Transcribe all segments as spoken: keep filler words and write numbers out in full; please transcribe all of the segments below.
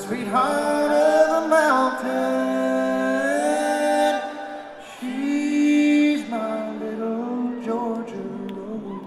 sweetheart of the mountain. She's my little Georgia rose.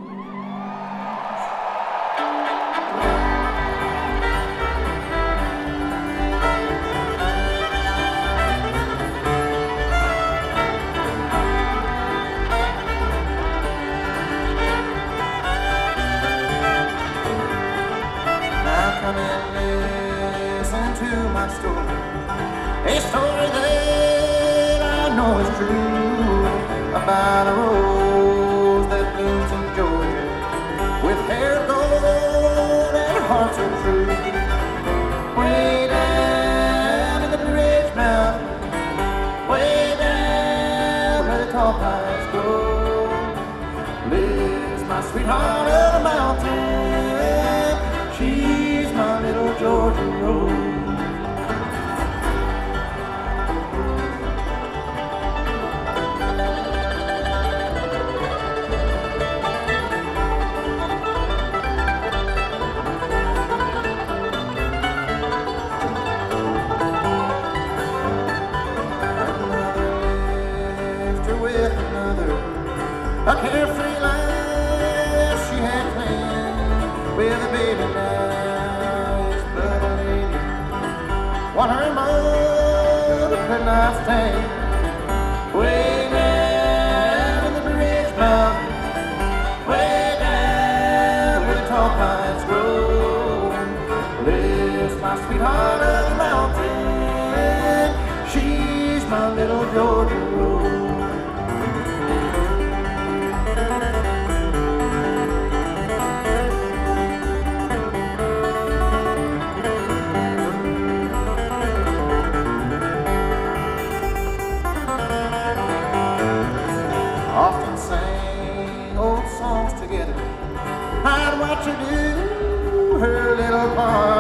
Now come and listen to my story, a story that I know is true, about a rose that blooms in Georgia, with hair gold and heart so true. Way down in the bridge mouth, way down where the tall pines grow, lives my sweetheart of the mountain. She's my little Georgia rose. A carefree life she had planned, with a baby now is but a lady, what her mother could not stand. Way down in the bridge mouth, way down where the tall pines grow, lives my sweetheart of the mountain. She's my little Georgia rose. Often sang old songs together. I'd watch her do her little part.